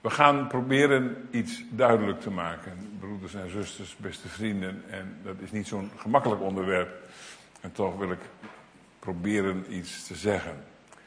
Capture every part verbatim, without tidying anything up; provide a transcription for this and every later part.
We gaan proberen iets duidelijk te maken. Broeders en zusters, beste vrienden. En dat is niet zo'n gemakkelijk onderwerp. En toch wil ik proberen iets te zeggen.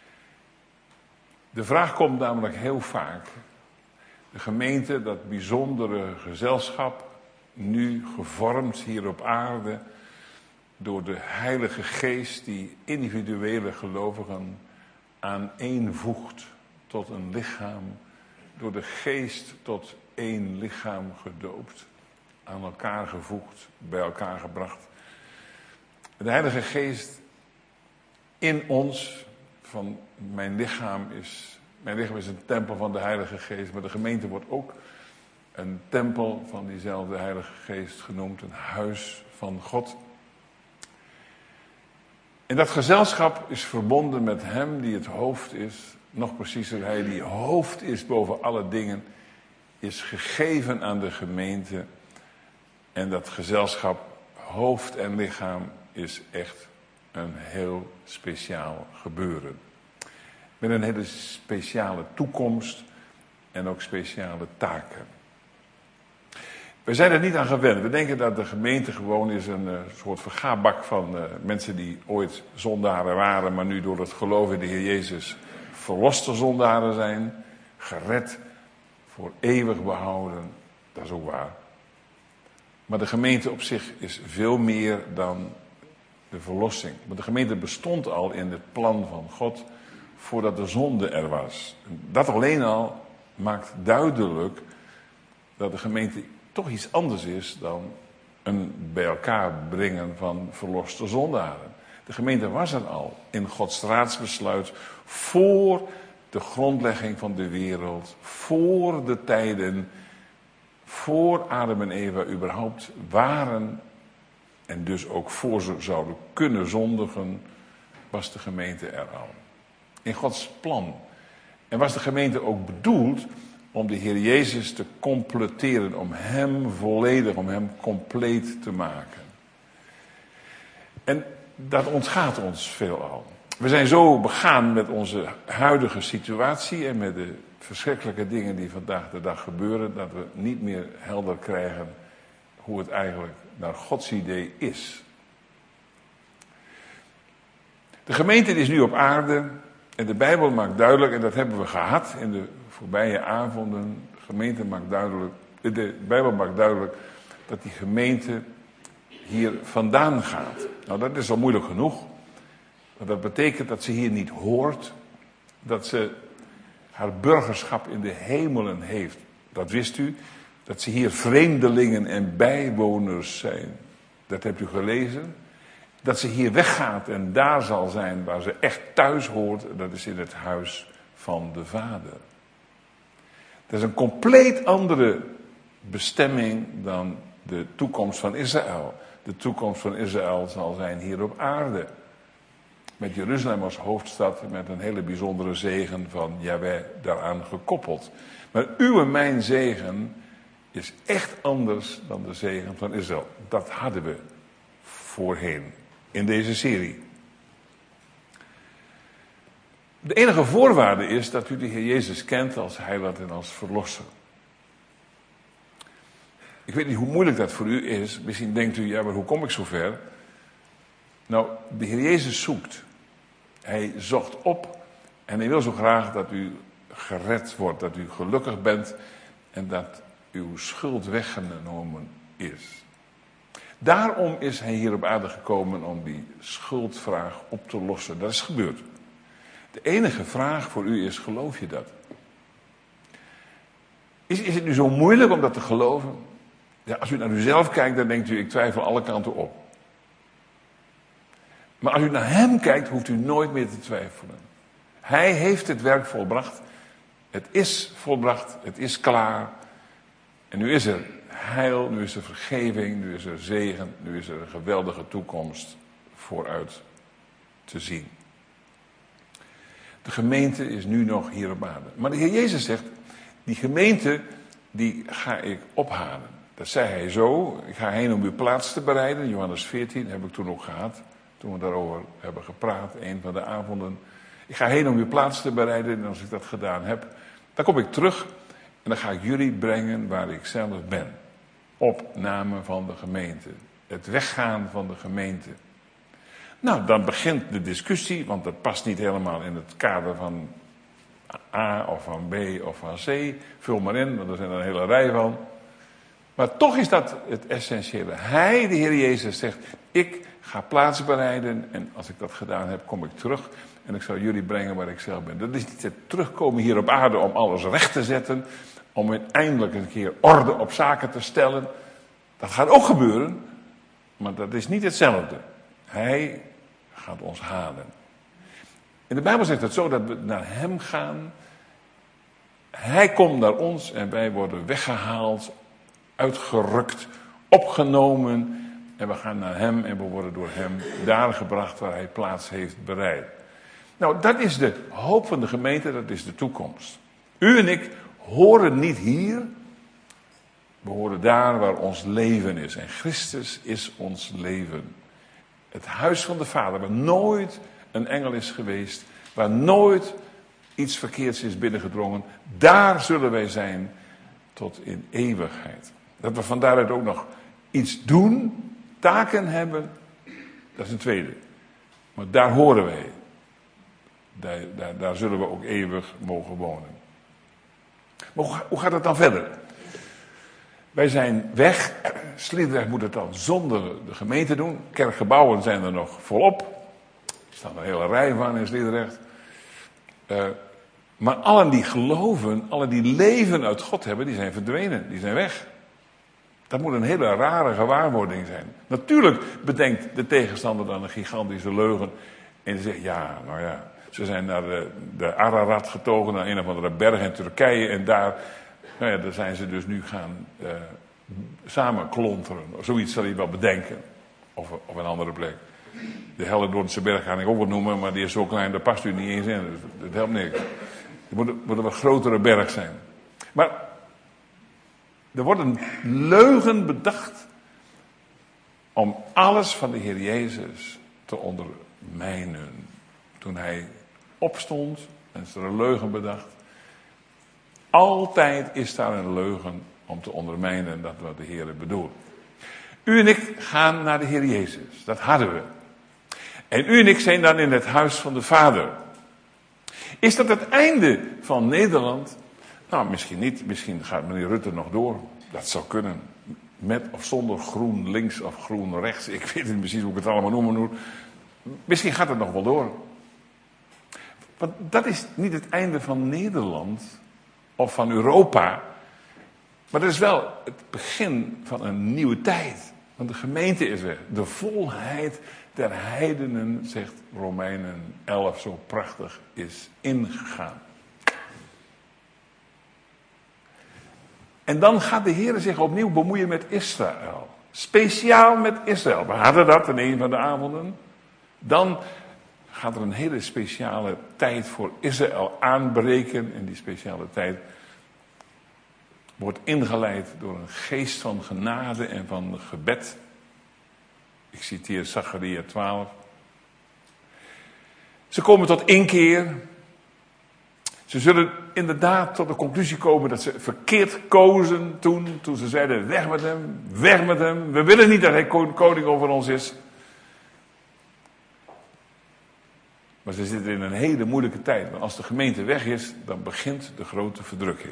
De vraag komt namelijk heel vaak. De gemeente, dat bijzondere gezelschap, nu gevormd hier op aarde door de Heilige Geest die individuele gelovigen aaneenvoegt tot een lichaam, door de Geest tot één lichaam gedoopt, aan elkaar gevoegd, bij elkaar gebracht. De Heilige Geest in ons, van mijn lichaam is, mijn lichaam is een tempel van de Heilige Geest, maar de gemeente wordt ook een tempel van diezelfde Heilige Geest genoemd, een huis van God. En dat gezelschap is verbonden met hem die het hoofd is. Nog preciezer, hij die hoofd is boven alle dingen, is gegeven aan de gemeente. En dat gezelschap, hoofd en lichaam, is echt een heel speciaal gebeuren. Met een hele speciale toekomst en ook speciale taken. We zijn er niet aan gewend. We denken dat de gemeente gewoon is een uh, soort vergaarbak van uh, mensen die ooit zondaren waren, maar nu door het geloof in de Heer Jezus verloste zondaren zijn, gered, voor eeuwig behouden. Dat is ook waar. Maar de gemeente op zich is veel meer dan de verlossing. Want de gemeente bestond al in het plan van God voordat de zonde er was. Dat alleen al maakt duidelijk dat de gemeente toch iets anders is dan een bij elkaar brengen van verloste zondaren. De gemeente was er al in Gods raadsbesluit voor de grondlegging van de wereld, voor de tijden, voor Adam en Eva überhaupt waren en dus ook voor ze zouden kunnen zondigen, was de gemeente er al. In Gods plan. En was de gemeente ook bedoeld om de Heer Jezus te completeren, om hem volledig, om hem compleet te maken. En dat ontgaat ons veelal. We zijn zo begaan met onze huidige situatie en met de verschrikkelijke dingen die vandaag de dag gebeuren, dat we niet meer helder krijgen hoe het eigenlijk naar Gods idee is. De gemeente is nu op aarde en de Bijbel maakt duidelijk, en dat hebben we gehad in de voorbije avonden, de gemeente maakt duidelijk, de Bijbel maakt duidelijk dat die gemeente hier vandaan gaat. Nou, dat is al moeilijk genoeg. Want dat betekent dat ze hier niet hoort. Dat ze haar burgerschap in de hemelen heeft. Dat wist u. Dat ze hier vreemdelingen en bijwoners zijn. Dat hebt u gelezen. Dat ze hier weggaat en daar zal zijn waar ze echt thuis hoort. Dat is in het huis van de Vader. Dat is een compleet andere bestemming dan de toekomst van Israël. De toekomst van Israël zal zijn hier op aarde. Met Jeruzalem als hoofdstad, met een hele bijzondere zegen van Jahweh daaraan gekoppeld. Maar uw en mijn zegen is echt anders dan de zegen van Israël. Dat hadden we voorheen in deze serie. De enige voorwaarde is dat u de Heer Jezus kent als heiland en als verlosser. Ik weet niet hoe moeilijk dat voor u is. Misschien denkt u, ja, maar hoe kom ik zover? Nou, de Heer Jezus zoekt. Hij zocht op en hij wil zo graag dat u gered wordt, dat u gelukkig bent en dat uw schuld weggenomen is. Daarom is hij hier op aarde gekomen om die schuldvraag op te lossen. Dat is gebeurd. De enige vraag voor u is, geloof je dat? Is, is het nu zo moeilijk om dat te geloven? Ja, als u naar uzelf kijkt, dan denkt u, ik twijfel alle kanten op. Maar als u naar hem kijkt, hoeft u nooit meer te twijfelen. Hij heeft het werk volbracht. Het is volbracht, het is klaar. En nu is er heil, nu is er vergeving, nu is er zegen, nu is er een geweldige toekomst vooruit te zien. De gemeente is nu nog hier op aarde. Maar de Heer Jezus zegt, die gemeente, die ga ik ophalen. Dat zei hij zo, ik ga heen om uw plaats te bereiden. Johannes veertien heb ik toen ook gehad, toen we daarover hebben gepraat, een van de avonden. Ik ga heen om uw plaats te bereiden en als ik dat gedaan heb, dan kom ik terug En dan ga ik jullie brengen waar ik zelf ben. Opname van de gemeente. Het weggaan van de gemeente. Nou, dan begint de discussie, want dat past niet helemaal in het kader van A of van B of van C. Vul maar in, want er zijn er een hele rij van. Maar toch is dat het essentiële. Hij, de Heer Jezus, zegt, ik ga plaats bereiden en als ik dat gedaan heb, kom ik terug en ik zal jullie brengen waar ik zelf ben. Dat is niet het terugkomen hier op aarde om alles recht te zetten, om uiteindelijk een keer orde op zaken te stellen. Dat gaat ook gebeuren, maar dat is niet hetzelfde. Hij gaat ons halen. In de Bijbel zegt het zo dat we naar hem gaan. Hij komt naar ons en wij worden weggehaald, uitgerukt, opgenomen. En we gaan naar hem en we worden door hem daar gebracht waar hij plaats heeft bereid. Nou, dat is de hoop van de gemeente, dat is de toekomst. U en ik horen niet hier. We horen daar waar ons leven is. En Christus is ons leven. Het huis van de Vader, waar nooit een engel is geweest, waar nooit iets verkeerds is binnengedrongen, daar zullen wij zijn tot in eeuwigheid. Dat we van daaruit ook nog iets doen, taken hebben, dat is een tweede. Maar daar horen wij. Daar, daar, daar zullen we ook eeuwig mogen wonen. Maar hoe, hoe gaat het dan verder? Wij zijn weg. Sliedrecht moet het dan zonder de gemeente doen. Kerkgebouwen zijn er nog volop. Er staan een hele rij van in Sliedrecht. Uh, maar allen die geloven, allen die leven uit God hebben, die zijn verdwenen. Die zijn weg. Dat moet een hele rare gewaarwording zijn. Natuurlijk bedenkt de tegenstander dan een gigantische leugen. En die zegt, ja, nou ja. Ze zijn naar de, de Ararat getogen, naar een of andere berg in Turkije. En daar, nou ja, daar zijn ze dus nu gaan uh, samen klonteren. Zoiets zal je wel bedenken. Of op een andere plek. De Hellendoornse berg ga ik ook wel noemen, maar die is zo klein, daar past u niet eens in. Dus dat helpt niks. Het moet, moet een wat grotere berg zijn. Maar er wordt een leugen bedacht om alles van de Heer Jezus te ondermijnen. Toen hij opstond, en is er een leugen bedacht. Altijd is daar een leugen om te ondermijnen dat wat de Heer bedoelt. U en ik gaan naar de Heer Jezus, dat hadden we. En u en ik zijn dan in het huis van de Vader. Is dat het einde van Nederland? Nou, misschien niet. Misschien gaat meneer Rutte nog door. Dat zou kunnen. Met of zonder groen links of groen rechts. Ik weet niet precies hoe ik het allemaal noemen moet. Misschien gaat het nog wel door. Want dat is niet het einde van Nederland of van Europa. Maar dat is wel het begin van een nieuwe tijd. Want de gemeente is weg. De volheid der heidenen, zegt Romeinen elf zo prachtig, is ingegaan. En dan gaat de Heer zich opnieuw bemoeien met Israël. Speciaal met Israël. We hadden dat in een van de avonden. Dan gaat er een hele speciale tijd voor Israël aanbreken. En die speciale tijd wordt ingeleid door een geest van genade en van gebed. Ik citeer Zacharia twaalf. Ze komen tot inkeer. Ze zullen inderdaad tot de conclusie komen dat ze verkeerd kozen toen. Toen ze zeiden, weg met hem, weg met hem. We willen niet dat hij koning over ons is. Maar ze zitten in een hele moeilijke tijd. Want als de gemeente weg is, dan begint de grote verdrukking.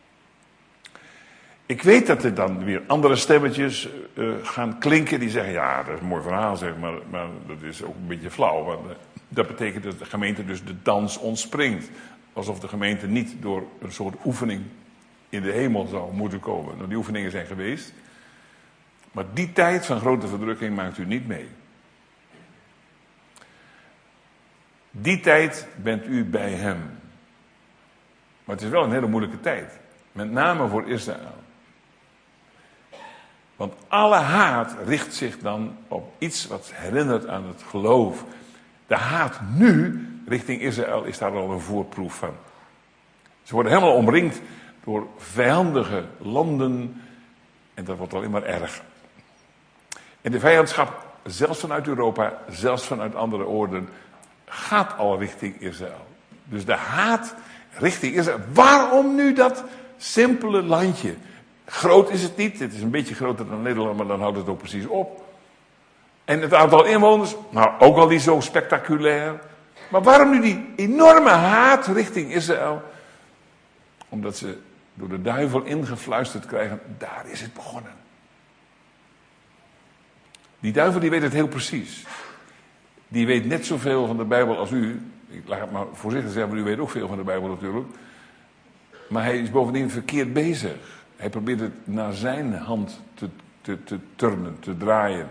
Ik weet dat er dan weer andere stemmetjes uh, gaan klinken. Die zeggen, ja, dat is een mooi verhaal, zeg, maar, maar dat is ook een beetje flauw. Want uh, dat betekent dat de gemeente dus de dans ontspringt. Alsof de gemeente niet door een soort oefening in de hemel zou moeten komen. Nou, die oefeningen zijn geweest. Maar die tijd van grote verdrukking maakt u niet mee. Die tijd bent u bij hem. Maar het is wel een hele moeilijke tijd. Met name voor Israël. Want alle haat richt zich dan op iets wat herinnert aan het geloof. De haat nu richting Israël is daar al een voorproef van. Ze worden helemaal omringd door vijandige landen. En dat wordt alleen maar erger. En de vijandschap, zelfs vanuit Europa, zelfs vanuit andere oorden, gaat al richting Israël. Dus de haat richting Israël. Waarom nu dat simpele landje. Groot is het niet. Het is een beetje groter dan Nederland, maar dan houdt het ook precies op. En het aantal inwoners, nou ook al niet zo spectaculair. Maar waarom nu die enorme haat richting Israël? Omdat ze door de duivel ingefluisterd krijgen, daar is het begonnen. Die duivel die weet het heel precies. Die weet net zoveel van de Bijbel als u. Ik laat het maar voorzichtig zeggen, maar u weet ook veel van de Bijbel natuurlijk. Maar hij is bovendien verkeerd bezig. Hij probeert het naar zijn hand te, te, te turnen, te draaien.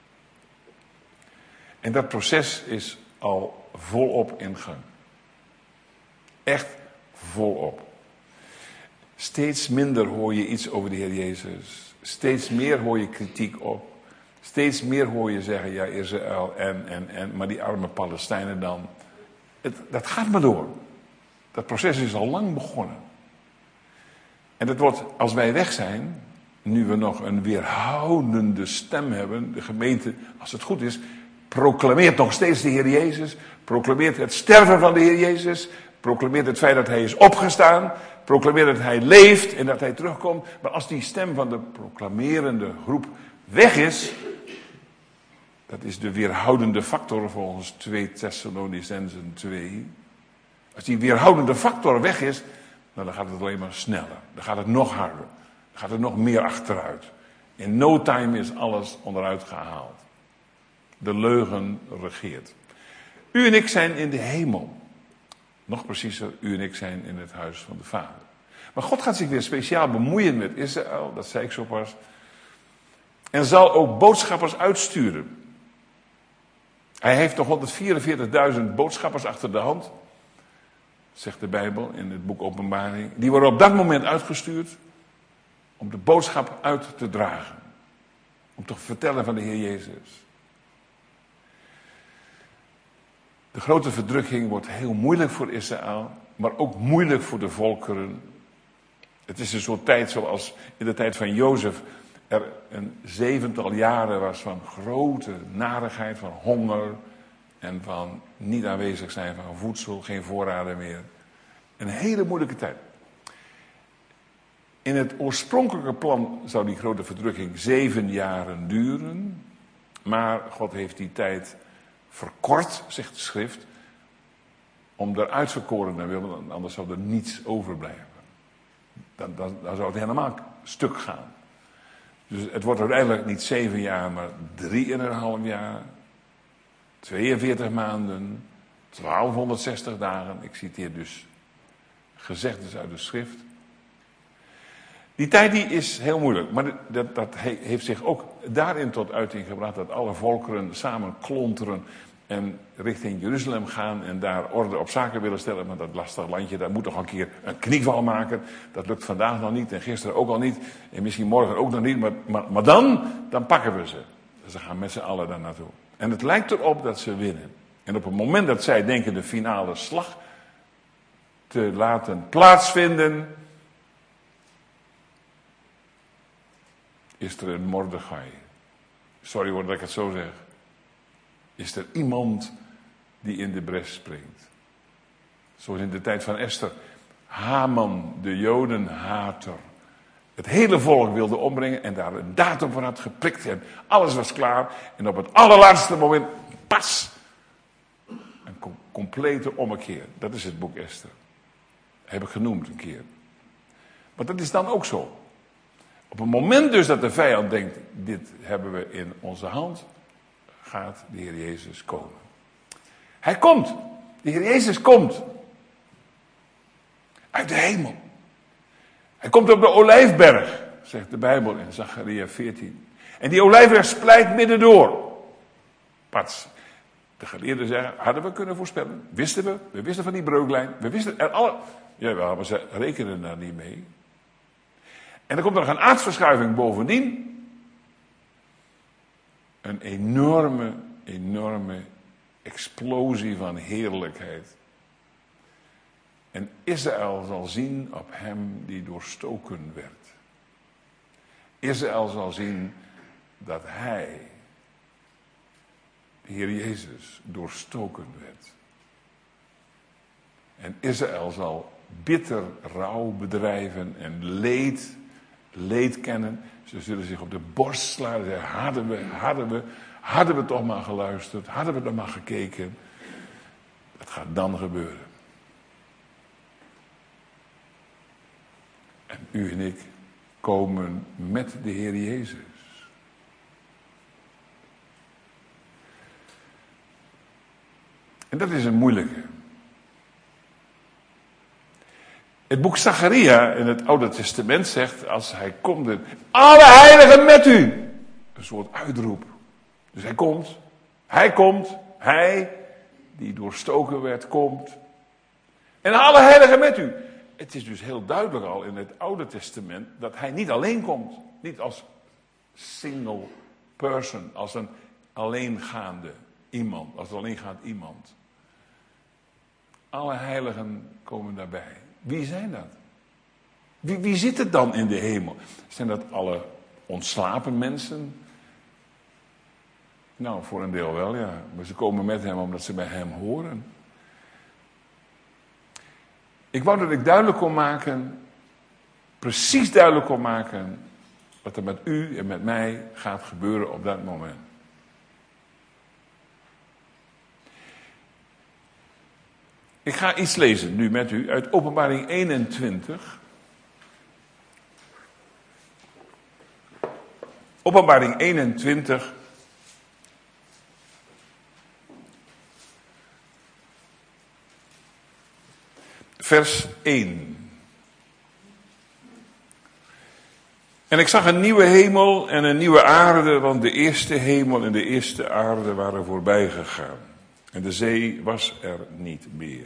En dat proces is al volop in gang. Echt volop. Steeds minder hoor je iets over de Heer Jezus. Steeds meer hoor je kritiek op. Steeds meer hoor je zeggen, ja, Israël en, en, en, maar die arme Palestijnen dan. Het, dat gaat maar door. Dat proces is al lang begonnen. En dat wordt, als wij weg zijn, nu we nog een weerhoudende stem hebben, de gemeente, als het goed is, proclameert nog steeds de Heer Jezus, proclameert het sterven van de Heer Jezus, proclameert het feit dat hij is opgestaan, proclameert dat hij leeft en dat hij terugkomt. Maar als die stem van de proclamerende groep weg is, dat is de weerhoudende factor volgens twee Thessalonicenzen twee. Als die weerhoudende factor weg is, nou, dan gaat het alleen maar sneller. Dan gaat het nog harder. Dan gaat het nog meer achteruit. In no time is alles onderuit gehaald. De leugen regeert. U en ik zijn in de hemel. Nog preciezer, u en ik zijn in het huis van de Vader. Maar God gaat zich weer speciaal bemoeien met Israël, dat zei ik zo pas. En zal ook boodschappers uitsturen. Hij heeft nog honderdvierenveertigduizend boodschappers achter de hand, zegt de Bijbel in het boek Openbaring. Die worden op dat moment uitgestuurd om de boodschap uit te dragen. Om te vertellen van de Heer Jezus. De grote verdrukking wordt heel moeilijk voor Israël, maar ook moeilijk voor de volkeren. Het is een soort tijd zoals in de tijd van Jozef er een zevental jaren was van grote narigheid, van honger en van niet aanwezig zijn van voedsel, geen voorraden meer. Een hele moeilijke tijd. In het oorspronkelijke plan zou die grote verdrukking zeven jaren duren, maar God heeft die tijd verkort, zegt de schrift, om er uitverkoren te willen, anders zou er niets overblijven. Dan, dan, dan zou het helemaal stuk gaan. Dus het wordt uiteindelijk niet zeven jaar, maar drie en een half jaar, tweeënveertig maanden, twaalfhonderdzestig dagen. Ik citeer dus gezegdes uit de schrift. Die tijd die is heel moeilijk, maar dat, dat heeft zich ook daarin tot uiting gebracht dat alle volkeren samen klonteren en richting Jeruzalem gaan en daar orde op zaken willen stellen. Maar dat lastig landje, daar moet toch een keer een knieval maken. Dat lukt vandaag nog niet en gisteren ook al niet en misschien morgen ook nog niet. Maar, maar, maar dan, dan pakken we ze. Ze gaan met z'n allen daar naartoe. En het lijkt erop dat ze winnen. En op het moment dat zij denken de finale slag te laten plaatsvinden, is er een Mordechai. Sorry hoor dat ik het zo zeg. Is er iemand die in de bres springt. Zoals in de tijd van Esther. Haman, de Jodenhater. Het hele volk wilde ombrengen en daar een datum voor had geprikt. En alles was klaar. En op het allerlaatste moment, pas, een com- complete ommekeer. Dat is het boek Esther. Dat heb ik genoemd een keer. Maar dat is dan ook zo. Op het moment dus dat de vijand denkt, dit hebben we in onze hand, gaat de Heer Jezus komen. Hij komt. De Heer Jezus komt. Uit de hemel. Hij komt op de Olijfberg, zegt de Bijbel in Zacharia veertien. En die Olijfberg splijt midden door. Pats. De geleerden zeggen, hadden we kunnen voorspellen. Wisten we. We wisten van die breuklijn. We wisten er alle. Ja, maar ze rekenen daar niet mee. En dan komt er nog een aardsverschuiving bovendien. Een enorme, enorme explosie van heerlijkheid. En Israël zal zien op hem die doorstoken werd. Israël zal zien dat hij, de Heer Jezus, doorstoken werd. En Israël zal bitter rouw bedrijven en leed, leed kennen. Ze zullen zich op de borst slaan en zeggen, hadden we, hadden we, hadden we toch maar geluisterd, hadden we toch maar gekeken. Dat gaat dan gebeuren. En u en ik komen met de Heer Jezus. En dat is een moeilijke. Het boek Zacharia in het Oude Testament zegt, als hij komt, alle heiligen met u. Een soort uitroep. Dus hij komt, hij komt, hij die doorstoken werd, komt. En alle heiligen met u. Het is dus heel duidelijk al in het Oude Testament dat hij niet alleen komt. Niet als single person, als een alleengaande iemand, als een alleengaand iemand. Alle heiligen komen daarbij. Wie zijn dat? Wie, wie zit er dan in de hemel? Zijn dat alle ontslapen mensen? Nou, voor een deel wel, ja. Maar ze komen met hem omdat ze bij hem horen. Ik wou dat ik duidelijk kon maken, precies duidelijk kon maken, wat er met u en met mij gaat gebeuren op dat moment. Ik ga iets lezen nu met u uit Openbaring eenentwintig. Openbaring eenentwintig. Vers één. En ik zag een nieuwe hemel en een nieuwe aarde, want de eerste hemel en de eerste aarde waren voorbij gegaan. En de zee was er niet meer.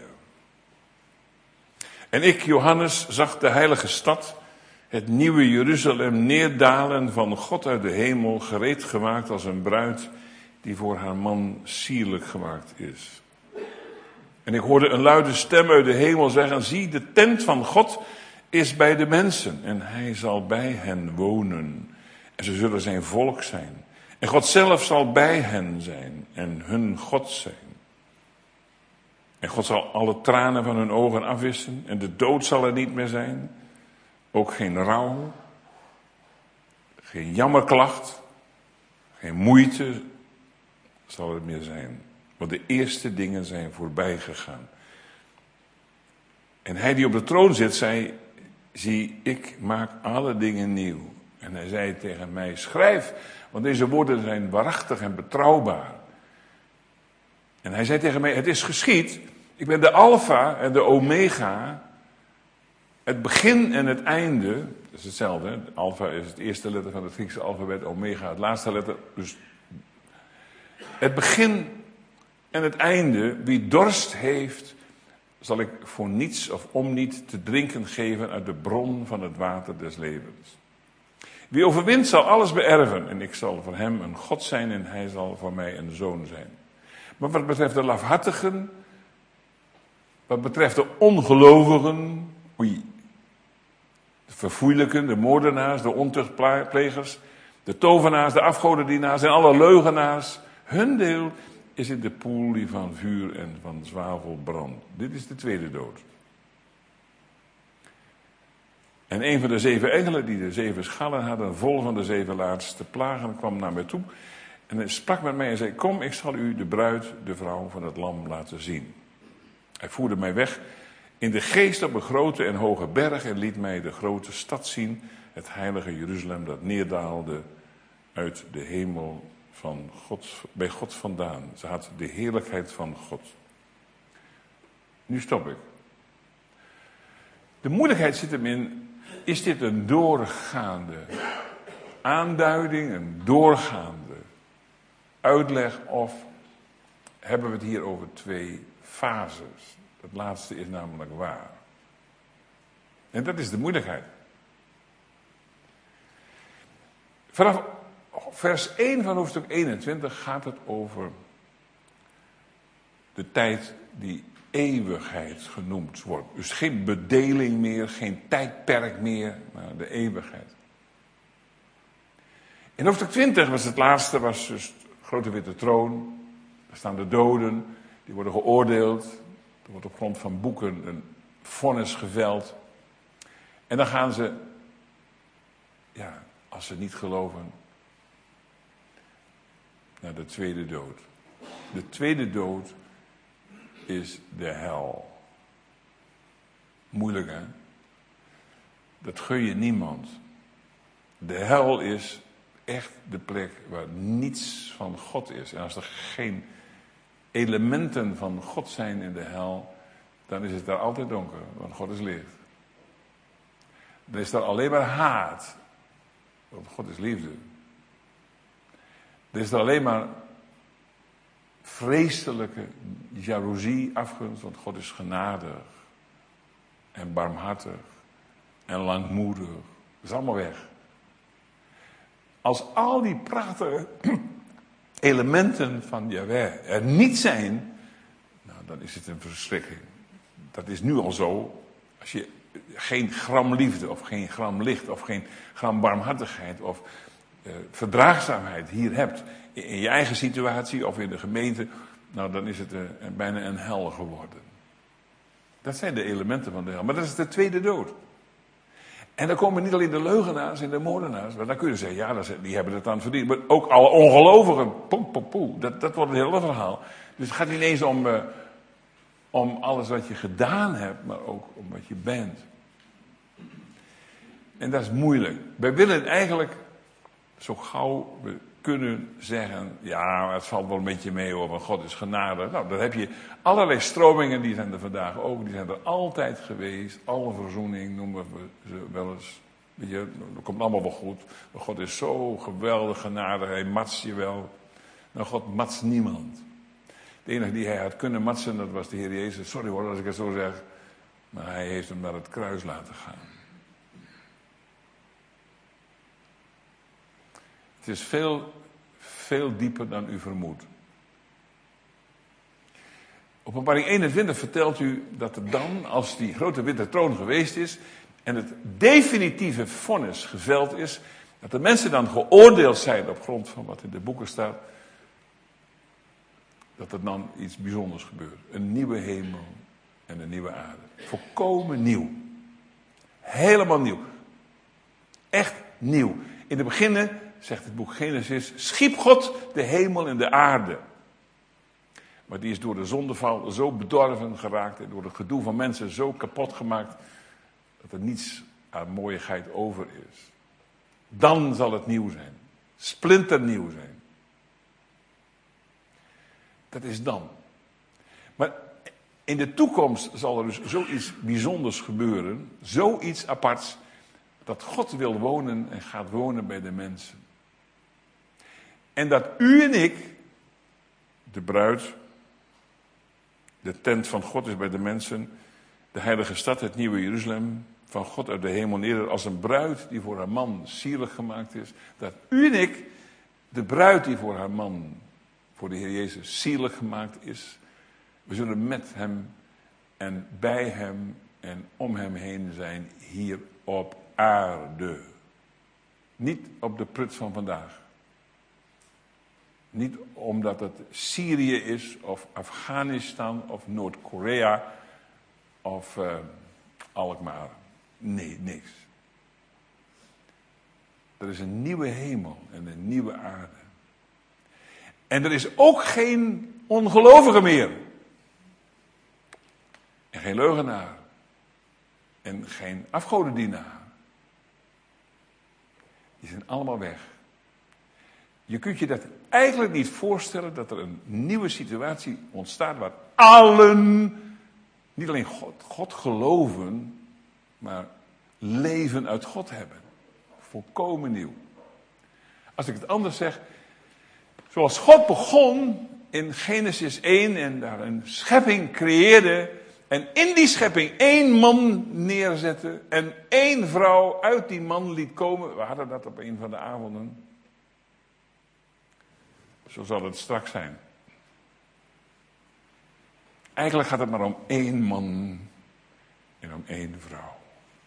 En ik, Johannes, zag de heilige stad, het nieuwe Jeruzalem, neerdalen van God uit de hemel, gereed gemaakt als een bruid die voor haar man sierlijk gemaakt is. En ik hoorde een luide stem uit de hemel zeggen, zie, de tent van God is bij de mensen en hij zal bij hen wonen. En ze zullen zijn volk zijn. En God zelf zal bij hen zijn en hun God zijn. En God zal alle tranen van hun ogen afwissen en de dood zal er niet meer zijn. Ook geen rouw, geen jammerklacht, geen moeite zal er meer zijn. Want de eerste dingen zijn voorbij gegaan. En hij die op de troon zit, zei, zie, ik maak alle dingen nieuw. En hij zei tegen mij, schrijf, want deze woorden zijn waarachtig en betrouwbaar. En hij zei tegen mij, het is geschied. Ik ben de alfa en de omega. Het begin en het einde. Dat is hetzelfde. Hè? Alfa is het eerste letter van het Griekse alfabet. Omega het laatste letter. Dus het begin en het einde. Wie dorst heeft, zal ik voor niets of om niet te drinken geven uit de bron van het water des levens. Wie overwint zal alles beërven. En ik zal voor hem een God zijn en hij zal voor mij een zoon zijn. Maar wat betreft de lafhartigen, wat betreft de ongelovigen, oei, de verfoeilijken, de moordenaars, de ontuchtplegers, de tovenaars, de afgodendienaars en alle leugenaars, hun deel is in de poel die van vuur en van zwavel brandt. Dit is de tweede dood. En een van de zeven engelen die de zeven schalen hadden, vol van de zeven laatste plagen, kwam naar mij toe en hij sprak met mij en zei, kom, ik zal u de bruid, de vrouw van het lam laten zien. Hij voerde mij weg in de geest op een grote en hoge berg en liet mij de grote stad zien, het heilige Jeruzalem dat neerdaalde uit de hemel van God, bij God vandaan. Ze had de heerlijkheid van God. Nu stop ik. De moeilijkheid zit hem in, is dit een doorgaande aanduiding, een doorgaande uitleg, of hebben we het hier over twee fases? Het laatste is namelijk waar. En dat is de moeilijkheid. Vanaf vers één van hoofdstuk eenentwintig gaat het over de tijd die eeuwigheid genoemd wordt. Dus geen bedeling meer, geen tijdperk meer, maar de eeuwigheid. In hoofdstuk twintig was het laatste, was dus de grote witte troon. Daar staan de doden, die worden geoordeeld. Er wordt op grond van boeken een vonnis geveld. En dan gaan ze, ja, als ze niet geloven, naar de tweede dood. De tweede dood is de hel. Moeilijk, hè? Dat gun je niemand. De hel is echt de plek waar niets van God is. En als er geen elementen van God zijn in de hel, dan is het daar altijd donker, want God is licht. Dan is daar alleen maar haat, want God is liefde. Er is er alleen maar vreselijke jaloezie, afgunst, want God is genadig en barmhartig en langmoedig. Dat is allemaal weg. Als al die prachtige elementen van Jahweh er niet zijn, nou, dan is het een verschrikking. Dat is nu al zo. Als je geen gram liefde of geen gram licht of geen gram barmhartigheid of uh, verdraagzaamheid hier hebt in, in je eigen situatie of in de gemeente, nou dan is het uh, bijna een hel geworden. Dat zijn de elementen van de hel. Maar dat is de tweede dood. En dan komen niet alleen de leugenaars en de moordenaars, maar dan kun je zeggen, ja, die hebben het dan verdiend. Maar ook alle ongelovigen, poe, poe, poe, dat, dat wordt een hele verhaal. Dus het gaat niet eens om, uh, om alles wat je gedaan hebt, maar ook om wat je bent. En dat is moeilijk. Wij willen eigenlijk zo gauw we kunnen zeggen, ja, het valt wel een beetje mee hoor, want God is genadig. Nou, dan heb je allerlei stromingen, die zijn er vandaag ook, die zijn er altijd geweest. Alle verzoening noemen we ze wel eens. Weet je, dat komt allemaal wel goed. Maar God is zo geweldig genadig, hij matst je wel. Nou, God matst niemand. De enige die hij had kunnen matsen, dat was de Heer Jezus. Sorry hoor, als ik het zo zeg. Maar hij heeft hem naar het kruis laten gaan. Het is veel, veel dieper dan u vermoedt. Openbaring eenentwintig vertelt u dat er dan, als die grote witte troon geweest is en het definitieve vonnis geveld is, dat de mensen dan geoordeeld zijn op grond van wat in de boeken staat, dat er dan iets bijzonders gebeurt. Een nieuwe hemel en een nieuwe aarde. Volkomen nieuw. Helemaal nieuw. Echt nieuw. In het begin, zegt het boek Genesis, schiep God de hemel en de aarde. Maar die is door de zondeval zo bedorven geraakt en door het gedoe van mensen zo kapot gemaakt, dat er niets aan mooiigheid over is. Dan zal het nieuw zijn. Splinternieuw zijn. Dat is dan. Maar in de toekomst zal er dus zoiets bijzonders gebeuren, zoiets aparts, dat God wil wonen en gaat wonen bij de mensen. En dat u en ik, de bruid, de tent van God is bij de mensen, de heilige stad, het nieuwe Jeruzalem, van God uit de hemel neer, als een bruid die voor haar man zielig gemaakt is, dat u en ik, de bruid die voor haar man, voor de Heer Jezus zielig gemaakt is, we zullen met hem en bij hem en om hem heen zijn hier op aarde. Niet op de prut van vandaag. Niet omdat het Syrië is, of Afghanistan, of Noord-Korea, of uh, Alkmaar. Nee, niks. Er is een nieuwe hemel en een nieuwe aarde. En er is ook geen ongelovige meer. En geen leugenaar. En geen afgodendienaar. Die zijn allemaal weg. Je kunt je dat eigenlijk niet voorstellen dat er een nieuwe situatie ontstaat waar allen, niet alleen God, God geloven, maar leven uit God hebben. Volkomen nieuw. Als ik het anders zeg, zoals God begon in Genesis één en daar een schepping creëerde en in die schepping één man neerzette en één vrouw uit die man liet komen. We hadden dat op een van de avonden. Zo zal het straks zijn. Eigenlijk gaat het maar om één man en om één vrouw.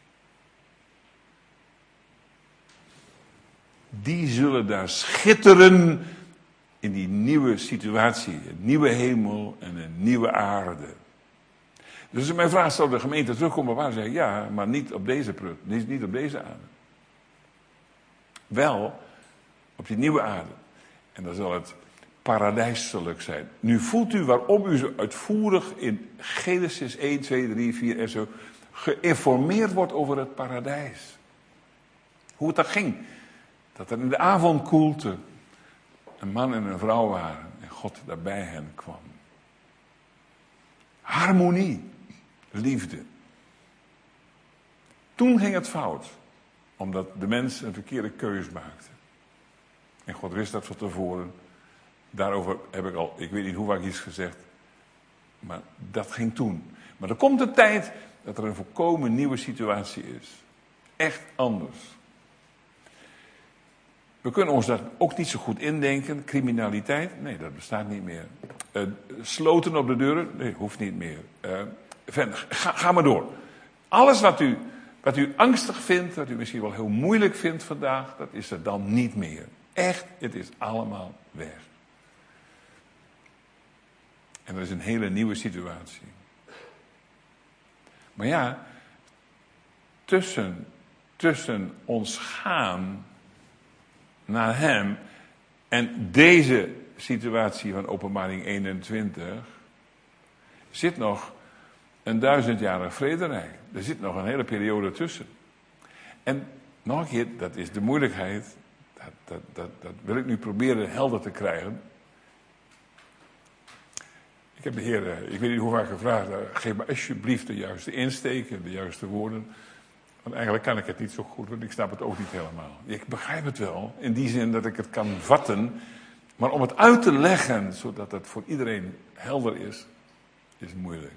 Die zullen daar schitteren in die nieuwe situatie. Een nieuwe hemel en een nieuwe aarde. Dus als mijn vraag zou de gemeente terugkomen, waar zeg ik ja, maar niet op deze prut, niet op deze aarde. Wel op die nieuwe aarde. En dan zal het paradijselijk zijn. Nu voelt u waarom u zo uitvoerig in Genesis één, twee, drie, vier en zo geïnformeerd wordt over het paradijs. Hoe het daar ging. Dat er in de avondkoelte een man en een vrouw waren en God daarbij hen kwam. Harmonie, liefde. Toen ging het fout, omdat de mens een verkeerde keus maakte. En God wist dat van tevoren. Daarover heb ik al, ik weet niet hoe vaak iets gezegd, maar dat ging toen. Maar er komt een tijd dat er een volkomen nieuwe situatie is. Echt anders. We kunnen ons dat ook niet zo goed indenken. Criminaliteit, nee, dat bestaat niet meer. Uh, sloten op de deuren, nee, hoeft niet meer. Uh, ga, ga maar door. Alles wat u, wat u angstig vindt, wat u misschien wel heel moeilijk vindt vandaag, dat is er dan niet meer. Echt, het is allemaal weg. En dat is een hele nieuwe situatie. Maar ja, tussen, tussen ons gaan naar hem en deze situatie van Openbaring eenentwintig zit nog een duizendjarig vrederijk. Er zit nog een hele periode tussen. En nog een keer, dat is de moeilijkheid. Dat, dat, dat, dat wil ik nu proberen helder te krijgen. Ik heb de Heer, ik weet niet hoe vaak gevraagd, geef me alsjeblieft de juiste insteek en de juiste woorden. Want eigenlijk kan ik het niet zo goed, want ik snap het ook niet helemaal. Ik begrijp het wel, in die zin dat ik het kan vatten. Maar om het uit te leggen, zodat het voor iedereen helder is, is moeilijk.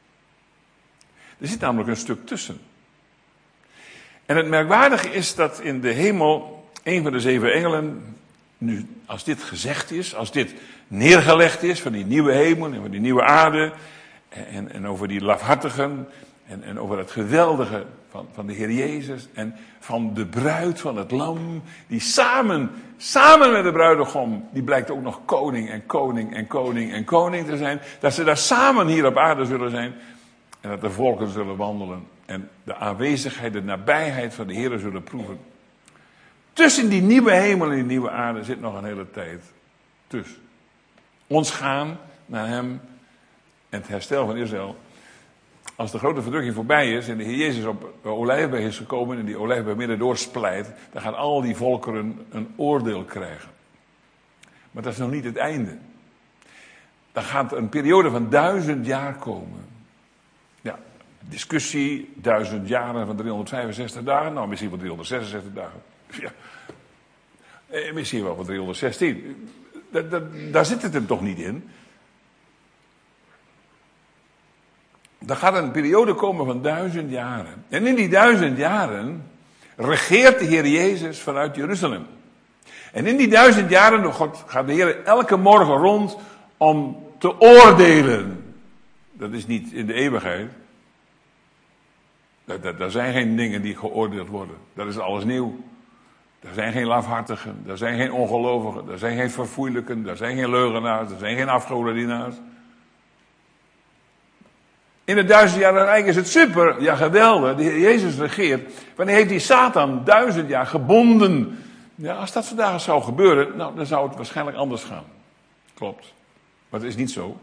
Er zit namelijk een stuk tussen. En het merkwaardige is dat in de hemel een van de zeven engelen, nu als dit gezegd is, als dit neergelegd is van die nieuwe hemel en van die nieuwe aarde en, en over die lafhartigen en, en over het geweldige van, van de Heer Jezus en van de bruid van het lam, die samen, samen met de bruidegom, die blijkt ook nog koning en koning en koning en koning te zijn, dat ze daar samen hier op aarde zullen zijn en dat de volken zullen wandelen en de aanwezigheid, de nabijheid van de Heer zullen proeven. Tussen die nieuwe hemel en die nieuwe aarde zit nog een hele tijd tussen. Ons gaan naar hem en het herstel van Israël. Als de grote verdrukking voorbij is en de Heer Jezus op de Olijfberg is gekomen en die Olijfberg midden doorsplijt, dan gaan al die volkeren een oordeel krijgen. Maar dat is nog niet het einde. Dan gaat een periode van duizend jaar komen. Ja, discussie, duizend jaren van driehonderdvijfenzestig dagen, nou misschien wel driehonderdzesenzestig dagen. Ja. Eh, misschien wel van driehonderdzestien. Da, da, daar zit het hem toch niet in. Dan gaat een periode komen van duizend jaren. En in die duizend jaren regeert de Heer Jezus vanuit Jeruzalem. En in die duizend jaren God, gaat de Heer elke morgen rond om te oordelen. Dat is niet in de eeuwigheid. Daar zijn geen dingen die geoordeeld worden. Dat is alles nieuw. Er zijn geen lafhartigen, er zijn geen ongelovigen, er zijn geen verfoeilijken, er zijn geen leugenaars, er zijn geen afgodendienaars. In het duizendjarige rijk is het super, ja geweldig, de Heer Jezus regeert. Wanneer heeft die Satan duizend jaar gebonden? Ja, als dat vandaag zou gebeuren, nou, dan zou het waarschijnlijk anders gaan. Klopt, maar het is niet zo.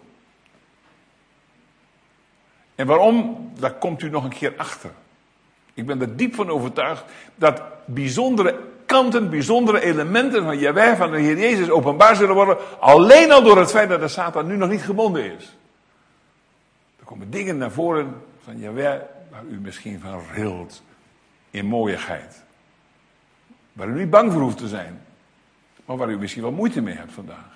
En waarom? Daar komt u nog een keer achter. Ik ben er diep van overtuigd dat bijzondere kanten, bijzondere elementen van Jahweh, van de Heer Jezus openbaar zullen worden, alleen al door het feit dat de Satan nu nog niet gebonden is. Er komen dingen naar voren van Jahweh waar u misschien van rilt in mooiigheid. Waar u niet bang voor hoeft te zijn, maar waar u misschien wel moeite mee hebt vandaag.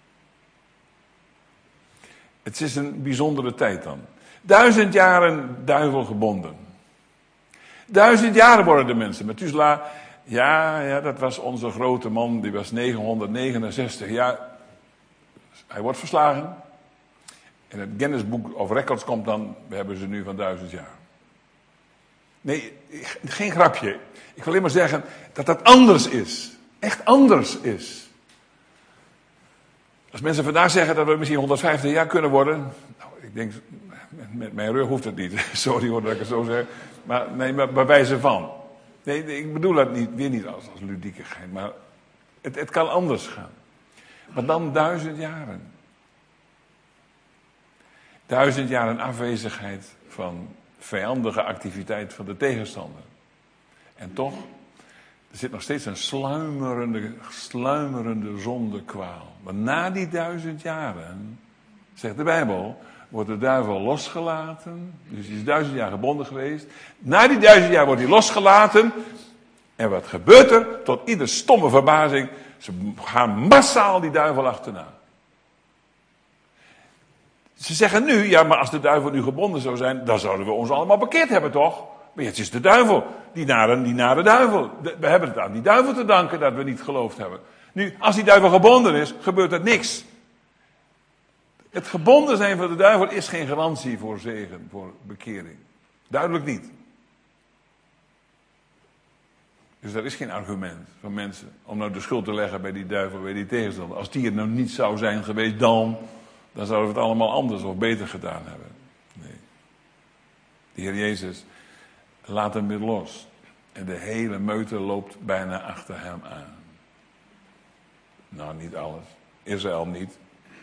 Het is een bijzondere tijd dan. Duizend jaren duivel gebonden. Duizend jaren worden de mensen. Methuselah, ja, ja, dat was onze grote man, die was negenhonderdnegenenzestig jaar. Hij wordt verslagen. En het Guinness Book of Records komt dan, we hebben ze nu van duizend jaar. Nee, geen grapje. Ik wil alleen maar zeggen dat dat anders is. Echt anders is. Als mensen vandaag zeggen dat we misschien honderdvijftig jaar kunnen worden. Nou, ik denk, met, met mijn rug hoeft het niet. Sorry hoor dat ik het zo zeg. Maar, nee, maar bij wijze van. Nee, nee, ik bedoel dat niet, weer niet als, als ludiekigheid. Maar het, het kan anders gaan. Maar dan duizend jaren. Duizend jaren afwezigheid van vijandige activiteit van de tegenstander. En toch, er zit nog steeds een sluimerende, sluimerende zondekwaal. Maar na die duizend jaren, zegt de Bijbel, wordt de duivel losgelaten. Dus hij is duizend jaar gebonden geweest. Na die duizend jaar wordt hij losgelaten. En wat gebeurt er? Tot ieder stomme verbazing. Ze gaan massaal die duivel achterna. Ze zeggen nu, ja, maar als de duivel nu gebonden zou zijn, dan zouden we ons allemaal bekeerd hebben, toch? Maar het is de duivel, die nare, die nare duivel. We hebben het aan die duivel te danken dat we niet geloofd hebben. Nu, als die duivel gebonden is, gebeurt er niks. Het gebonden zijn van de duivel is geen garantie voor zegen, voor bekering. Duidelijk niet. Dus dat is geen argument van mensen om nou de schuld te leggen bij die duivel, bij die tegenstander. Als die er nou niet zou zijn geweest, dan, dan zouden we het allemaal anders of beter gedaan hebben. Nee. De Heer Jezus laat hem weer los. En de hele meute loopt bijna achter hem aan. Nou, niet alles. Israël niet.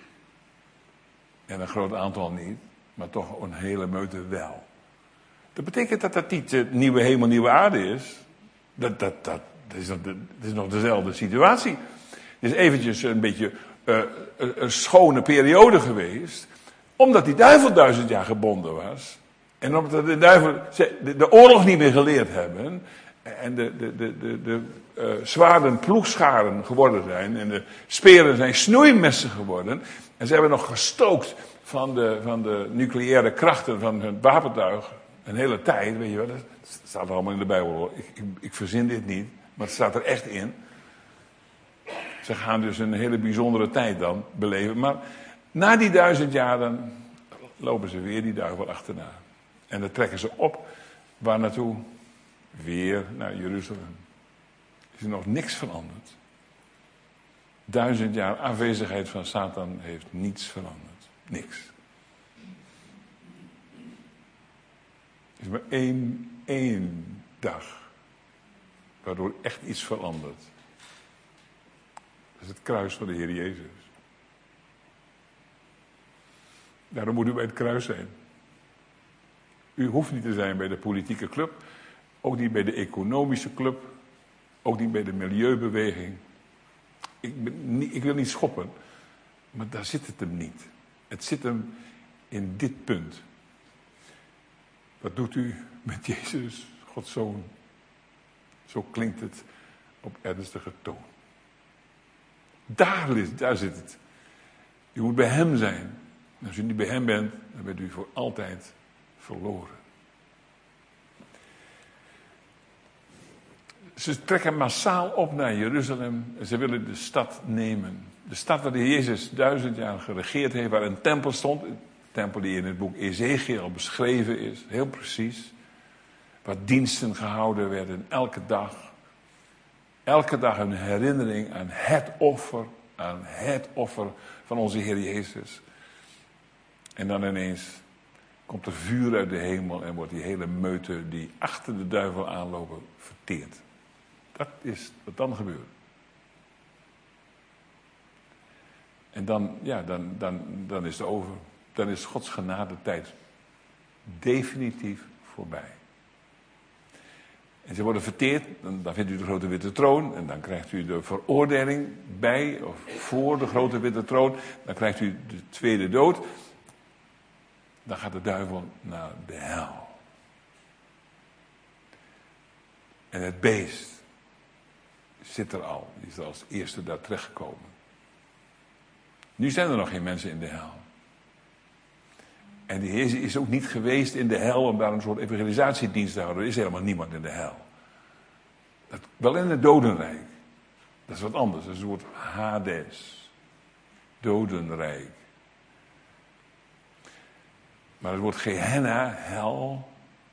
En een groot aantal niet. Maar toch een hele meute wel. Dat betekent dat dat niet de nieuwe hemel, nieuwe aarde is. Dat, dat, dat, dat, is, nog de, dat is nog dezelfde situatie. Het is eventjes een beetje uh, een, een schone periode geweest. Omdat die duivel duizend jaar gebonden was. En omdat de duivel de, de oorlog niet meer geleerd hebben. En de, de, de, de, de uh, zwaarden ploegscharen geworden zijn. En de speren zijn snoeimessen geworden. En ze hebben nog gestookt van de, van de nucleaire krachten van het wapentuig. Een hele tijd, weet je wel. Dat staat er allemaal in de Bijbel hoor. Ik, ik, ik verzin dit niet. Maar het staat er echt in. Ze gaan dus een hele bijzondere tijd dan beleven. Maar na die duizend jaar dan lopen ze weer die duivel achterna. En dan trekken ze op. Waar naartoe? Weer naar Jeruzalem. Is er nog niks veranderd. Duizend jaar afwezigheid van Satan heeft niets veranderd. Niks. Er is maar één, één dag. Waardoor echt iets verandert. Dat is het kruis van de Heer Jezus. Daarom moet u bij het kruis zijn. U hoeft niet te zijn bij de politieke club. Ook niet bij de economische club. Ook niet bij de milieubeweging. Ik, ben niet, ik wil niet schoppen. Maar daar zit het hem niet. Het zit hem in dit punt. Wat doet u met Jezus, Gods Zoon? Zo klinkt het op ernstige toon. Daar, daar zit het. U moet bij hem zijn. En als u niet bij hem bent, dan bent u voor altijd verloren. Ze trekken massaal op naar Jeruzalem. En ze willen de stad nemen. De stad waar de Heer Jezus duizend jaar geregeerd heeft, waar een tempel stond. Een tempel die in het boek Ezechiel beschreven is, heel precies. Waar diensten gehouden werden, elke dag. Elke dag een herinnering aan het offer, aan het offer van onze Heer Jezus. En dan ineens komt er vuur uit de hemel en wordt die hele meute die achter de duivel aanlopen verteerd. Dat is wat dan gebeurt. En dan, ja, dan, dan, dan is het over. Dan is Gods genade tijd definitief voorbij. En ze worden verteerd, dan, dan vindt u de grote witte troon. En dan krijgt u de veroordeling bij of voor de grote witte troon. Dan krijgt u de tweede dood. Dan gaat de duivel naar de hel. En het beest zit er al. Die is er als eerste daar terechtgekomen. Nu zijn er nog geen mensen in de hel. En de Heer is ook niet geweest in de hel om daar een soort evangelisatiedienst te houden. Er is helemaal niemand in de hel. Dat, wel in het dodenrijk. Dat is wat anders. Dat is een soort Hades. Dodenrijk. Maar het woord Gehenna, hel.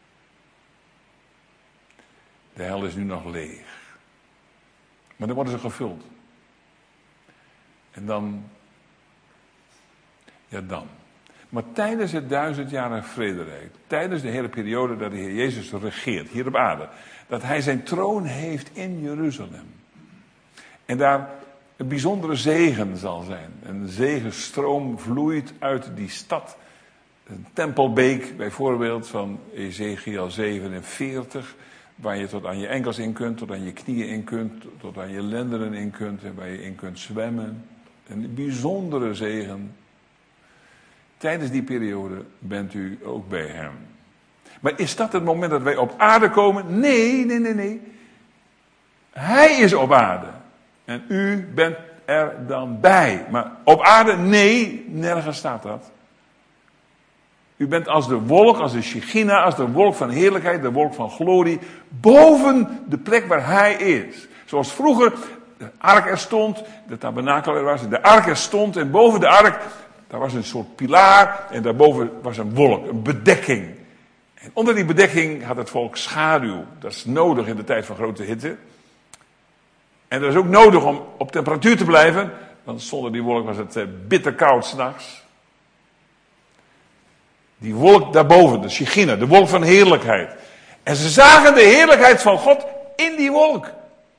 De hel is nu nog leeg. Maar dan worden ze gevuld. En dan. Ja, dan. Maar tijdens het duizendjarige vrederijk, tijdens de hele periode dat de Heer Jezus regeert, hier op aarde, dat hij zijn troon heeft in Jeruzalem. En daar een bijzondere zegen zal zijn. Een zegenstroom vloeit uit die stad. Een tempelbeek bijvoorbeeld van Ezekiel zevenenveertig. Waar je tot aan je enkels in kunt, tot aan je knieën in kunt, tot aan je lendenen in kunt en waar je in kunt zwemmen. Een bijzondere zegen. Tijdens die periode bent u ook bij hem. Maar is dat het moment dat wij op aarde komen? Nee, nee, nee, nee. Hij is op aarde. En u bent er dan bij. Maar op aarde, nee, nergens staat dat. U bent als de wolk, als de Shechina, als de wolk van heerlijkheid, de wolk van glorie, boven de plek waar hij is. Zoals vroeger de ark er stond, de tabernakel er was, de ark er stond en boven de ark, daar was een soort pilaar en daarboven was een wolk, een bedekking. En onder die bedekking had het volk schaduw. Dat is nodig in de tijd van grote hitte. En dat is ook nodig om op temperatuur te blijven, want zonder die wolk was het bitter koud 's nachts. Die wolk daarboven, de Shechina, de wolk van heerlijkheid. En ze zagen de heerlijkheid van God in die wolk.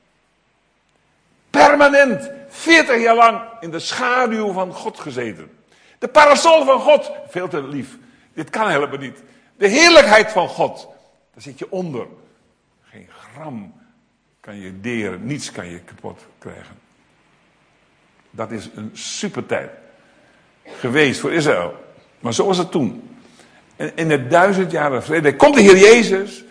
Permanent, veertig jaar lang in de schaduw van God gezeten. De parasol van God, veel te lief. Dit kan helemaal niet. De heerlijkheid van God, daar zit je onder. Geen gram kan je deren, niets kan je kapot krijgen. Dat is een supertijd geweest voor Israël. Maar zo was het toen. En in het duizendjarige vrede komt de Heer Jezus.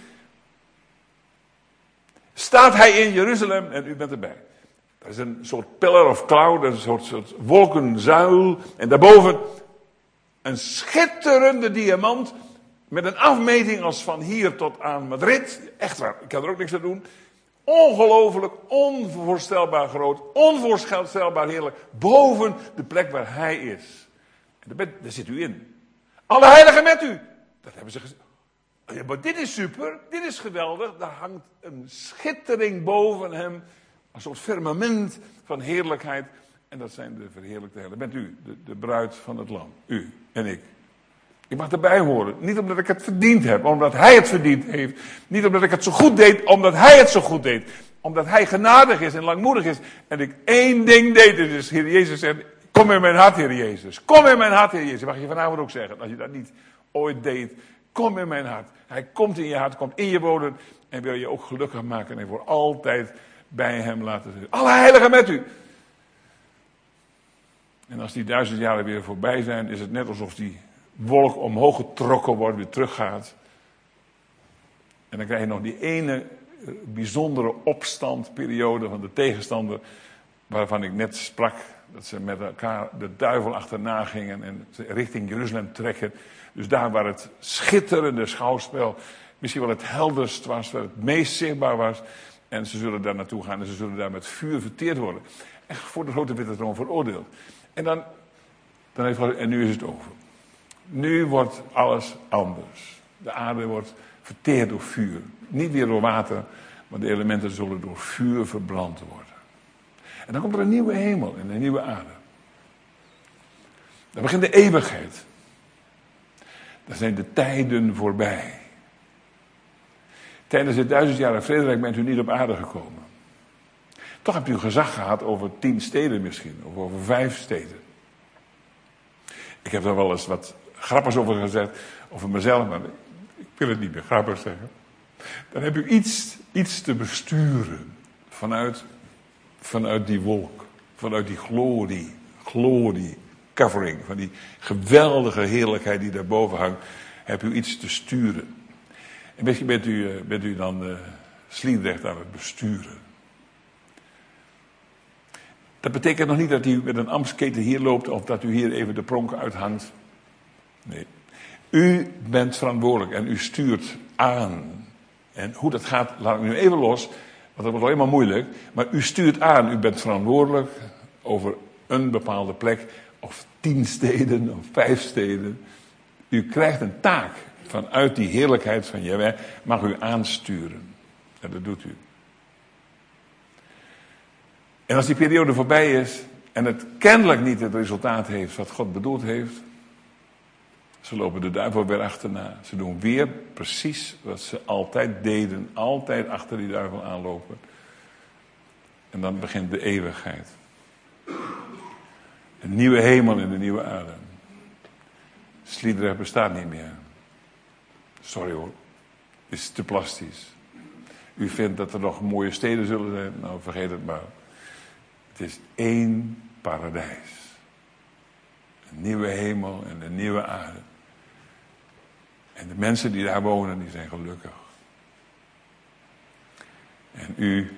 Staat hij in Jeruzalem en u bent erbij. Dat is een soort pillar of cloud, dat is een soort, soort wolkenzuil. En daarboven een schitterende diamant met een afmeting als van hier tot aan Madrid. Echt waar, ik kan er ook niks aan doen. Ongelooflijk, onvoorstelbaar groot, onvoorstelbaar heerlijk. Boven de plek waar hij is. En daar, bent, daar zit u in. Alle heiligen met u. Dat hebben ze gezegd. Ja, maar dit is super, dit is geweldig. Daar hangt een schittering boven hem. Een soort firmament van heerlijkheid. En dat zijn de verheerlijkte heilige. Bent u, de, de bruid van het lam. U en ik. Ik mag erbij horen. Niet omdat ik het verdiend heb, omdat hij het verdiend heeft. Niet omdat ik het zo goed deed, omdat hij het zo goed deed. Omdat hij genadig is en langmoedig is. En ik één ding deed, dus Heer Jezus zegt, kom in mijn hart, Heer Jezus. Kom in mijn hart, Heer Jezus. Mag je vanavond ook zeggen, als je dat niet ooit deed. Kom in mijn hart. Hij komt in je hart, komt in je wonen. En wil je ook gelukkig maken en voor altijd bij hem laten zitten. Alle heiligen met u. En als die duizend jaren weer voorbij zijn, is het net alsof die wolk omhoog getrokken wordt, weer teruggaat. En dan krijg je nog die ene bijzondere opstandperiode van de tegenstander, waarvan ik net sprak, dat ze met elkaar de duivel achterna gingen en ze richting Jeruzalem trekken. Dus daar waar het schitterende schouwspel misschien wel het helderst was, waar het meest zichtbaar was. En ze zullen daar naartoe gaan en ze zullen daar met vuur verteerd worden. En voor de grote witte troon veroordeeld. En dan, dan heeft God, en nu is het over. Nu wordt alles anders. De aarde wordt verteerd door vuur. Niet weer door water, maar de elementen zullen door vuur verbrand worden. En dan komt er een nieuwe hemel en een nieuwe aarde. Dan begint de eeuwigheid. Dan zijn de tijden voorbij. Tijdens het duizendjarige vrederijk bent u niet op aarde gekomen. Toch hebt u gezag gehad over tien steden misschien, of over vijf steden. Ik heb er wel eens wat grappigs over gezegd, over mezelf, maar ik wil het niet meer grappig zeggen. Dan heb u iets, iets te besturen vanuit, vanuit die wolk, vanuit die glorie, glorie, covering, van die geweldige heerlijkheid die daarboven hangt, heb u iets te sturen. En misschien bent u, bent u dan uh, Sliedrecht aan het besturen. Dat betekent nog niet dat u met een ambtsketen hier loopt of dat u hier even de pronk uithangt. Nee. U bent verantwoordelijk en u stuurt aan. En hoe dat gaat, laat ik nu even los, want dat wordt wel helemaal moeilijk. Maar u stuurt aan, u bent verantwoordelijk over een bepaalde plek, of tien steden, of vijf steden. U krijgt een taak vanuit die heerlijkheid van Jahweh, mag u aansturen. En dat doet u. En als die periode voorbij is en het kennelijk niet het resultaat heeft wat God bedoeld heeft, Ze lopen de duivel weer achterna. Ze doen weer precies wat ze altijd deden. Altijd achter die duivel aanlopen. En dan begint de eeuwigheid. Een nieuwe hemel en een nieuwe aarde. Sliedrecht bestaat niet meer. Sorry hoor. Het is te plastisch. U vindt dat er nog mooie steden zullen zijn? Nou, vergeet het maar. Het is één paradijs. Een nieuwe hemel en een nieuwe aarde. En de mensen die daar wonen, die zijn gelukkig. En u,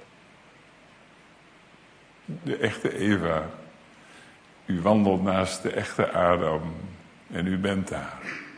de echte Eva, u wandelt naast de echte Adam en u bent daar.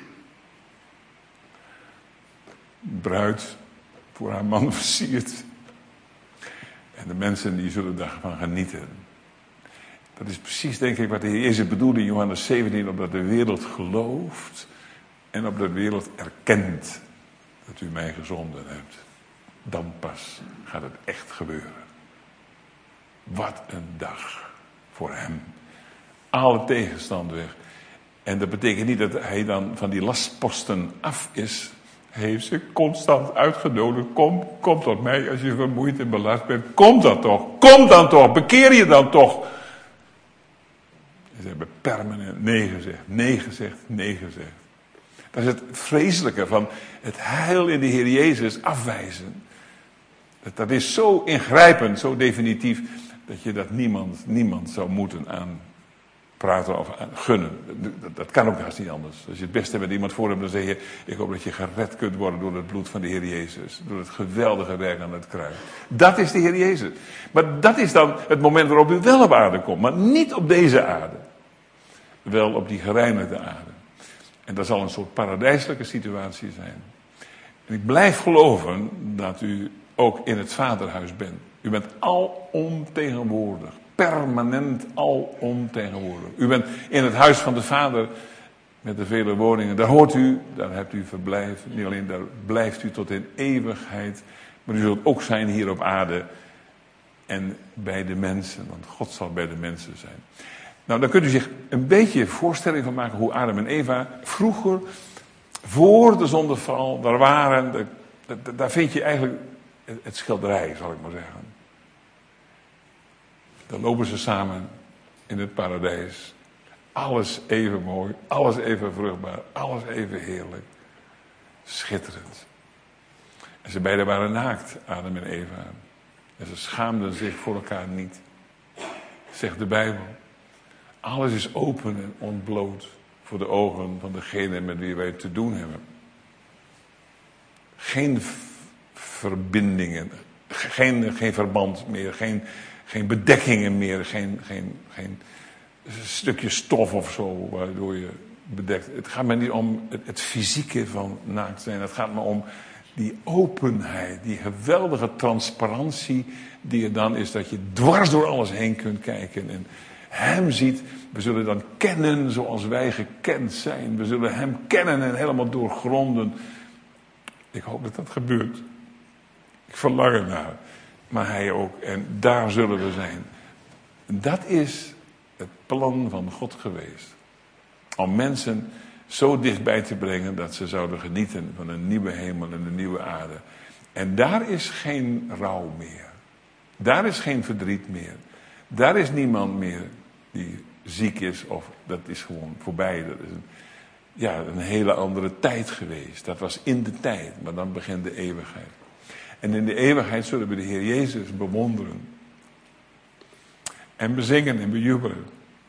Bruid voor haar man versierd. En de mensen die zullen daarvan genieten. Dat is precies, denk ik, wat de Heer Jezus bedoelde in Johannes zeventien, opdat de wereld gelooft en opdat de wereld erkent dat u mij gezonden hebt. Dan pas gaat het echt gebeuren. Wat een dag voor hem. Alle tegenstand weg. En dat betekent niet dat hij dan van die lastposten af is. Hij heeft ze constant uitgenodigd. Kom, kom tot mij als je vermoeid en belast bent. Kom dan toch. Kom dan toch. Bekeer je dan toch. En ze hebben permanent nee gezegd. Nee gezegd. Nee gezegd. Dat is het vreselijke van het heil in de Heer Jezus afwijzen. Dat, dat is zo ingrijpend, zo definitief, dat je dat niemand, niemand zou moeten aanpraten of aan gunnen. Dat, dat kan ook haast niet anders. Als je het beste met iemand voor hebt, dan zeg je, ik hoop dat je gered kunt worden door het bloed van de Heer Jezus. Door het geweldige werk aan het kruis. Dat is de Heer Jezus. Maar dat is dan het moment waarop u wel op aarde komt, maar niet op deze aarde. Wel op die gereinigde aarde. En dat zal een soort paradijselijke situatie zijn. En ik blijf geloven dat u ook in het vaderhuis bent. U bent alomtegenwoordig. Permanent alomtegenwoordig. U bent in het huis van de Vader met de vele woningen. Daar hoort u, daar hebt u verblijf. Niet alleen daar blijft u tot in eeuwigheid. Maar u zult ook zijn hier op aarde. En bij de mensen. Want God zal bij de mensen zijn. Nou, dan kunt u zich een beetje voorstelling van maken hoe Adam en Eva vroeger, voor de zondeval, daar waren. De, de, daar vind je eigenlijk het schilderij, zal ik maar zeggen. Dan lopen ze samen in het paradijs. Alles even mooi, alles even vruchtbaar, alles even heerlijk. Schitterend. En ze beiden waren naakt, Adam en Eva. En ze schaamden zich voor elkaar niet. Zegt de Bijbel. Alles is open en ontbloot voor de ogen van degene met wie wij te doen hebben. Geen verbindingen, geen, geen verband meer, geen, geen bedekkingen meer, geen, geen, geen stukje stof of zo waardoor je bedekt. Het gaat me niet om het, het fysieke van naakt zijn, het gaat me om die openheid, die geweldige transparantie die er dan is, dat je dwars door alles heen kunt kijken en hem ziet. We zullen dan kennen zoals wij gekend zijn. We zullen hem kennen en helemaal doorgronden. Ik hoop dat dat gebeurt. Ik verlang ernaar. Maar hij ook. En daar zullen we zijn. Dat is het plan van God geweest. Om mensen zo dichtbij te brengen dat ze zouden genieten van een nieuwe hemel en een nieuwe aarde. En daar is geen rouw meer. Daar is geen verdriet meer. Daar is niemand meer die ziek is of dat is gewoon voorbij. Dat is een, ja, een hele andere tijd geweest. Dat was in de tijd, maar dan begint de eeuwigheid. En in de eeuwigheid zullen we de Heer Jezus bewonderen. En bezingen en bejubelen.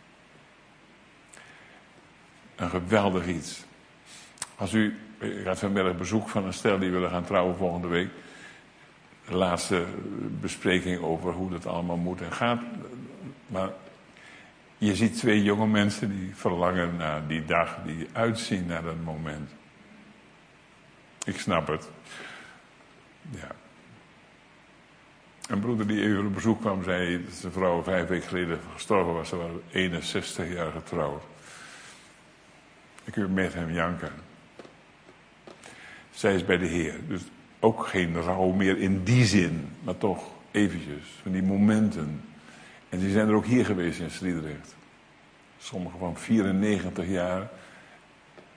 Een geweldig iets. Als u, ik had vanmiddag bezoek van een stel die willen gaan trouwen volgende week. De laatste bespreking over hoe dat allemaal moet en gaat. Maar je ziet twee jonge mensen die verlangen naar die dag, die uitzien naar dat moment. Ik snap het. Ja. Een broeder die even op bezoek kwam, zei dat zijn vrouw vijf weken geleden gestorven was. Ze waren eenenzestig jaar getrouwd. Ik kun met hem janken. Zij is bij de Heer. Dus ook geen rouw meer in die zin. Maar toch eventjes. Van die momenten. En die zijn er ook hier geweest in Sliedrecht. Sommigen van vierennegentig jaar.